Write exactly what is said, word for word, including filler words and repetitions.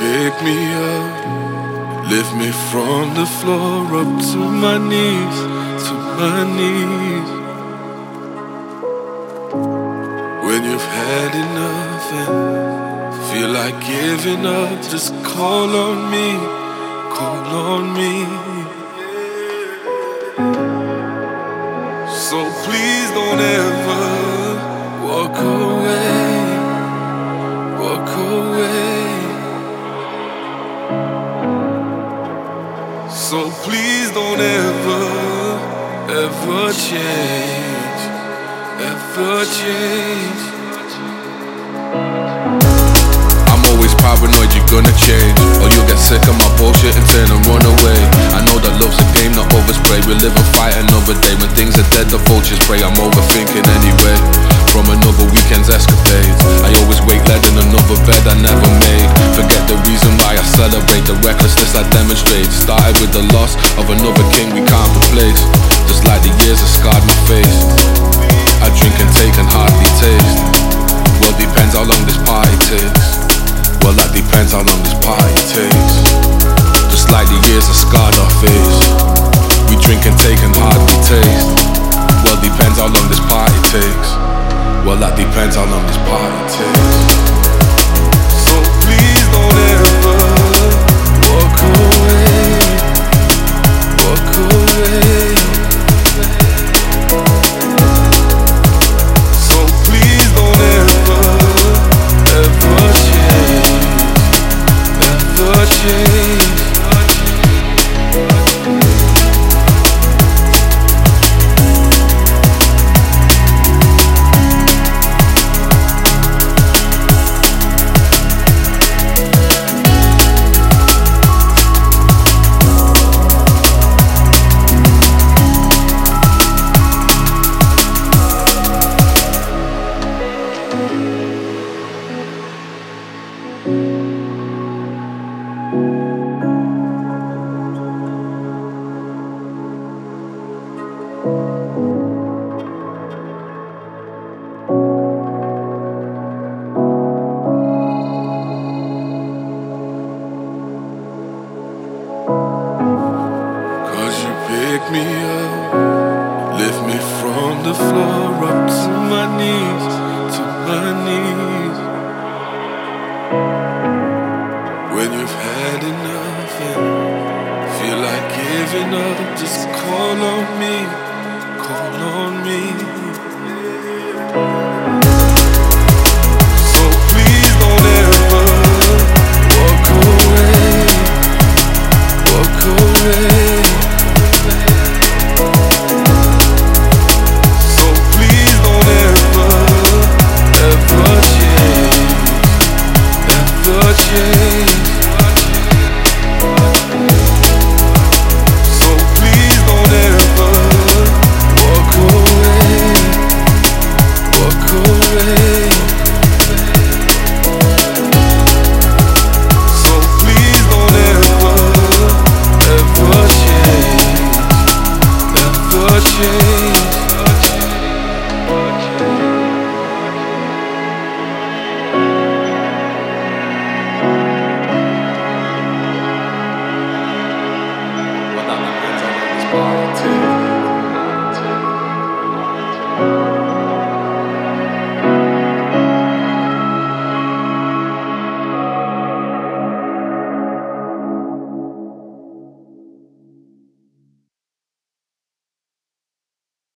pick me up, lift me from the floor up to my knees, to my knees. When you've had enough and feel like giving up, just call on me, call on me. So please don't ever walk away, walk away. So please don't ever, ever change, ever change. I'm always paranoid you're gonna change, or you'll get sick of my bullshit and turn and run away. I know that love's a game, not overspray. We live and fight another day. When things are dead, the vultures spray. I'm overthinking anyway, from another weekend's escapades. I always wake led in another bed I never made. Forget the reason why I celebrate, the recklessness I demonstrate. Started with the loss of another king we can't replace. Just like the years have scarred my face, I drink and take and hardly taste. Well, depends how long this party takes. Well, that depends how long this party takes. Just like the years have scarred our face, we drink and take and hardly taste. Well, depends how long this party takes. Well, that depends how long this party takes. So please don't ever walk away, walk away. So please don't ever, ever change, ever change. Pick me up, lift me from the floor up to my knees, to my knees. When you've had enough and feel like giving up, just call on me, call on me.